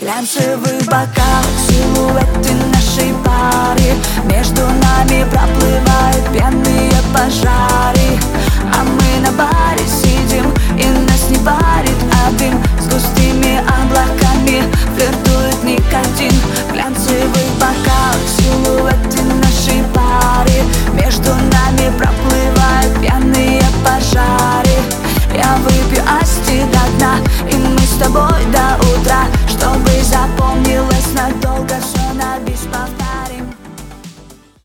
Глянцевый бокал, силуэты нашей пары. Между нами проплывают пьяные пожары. А мы на баре сидим, и нас не парит, а дым с густыми облаками флиртует никотин. Глянцевый бокал, силуэты нашей пары. Между нами проплывают пьяные пожары. Я выпью асти до дна, и мы с тобой до утра, чтобы запомнилось надолго все.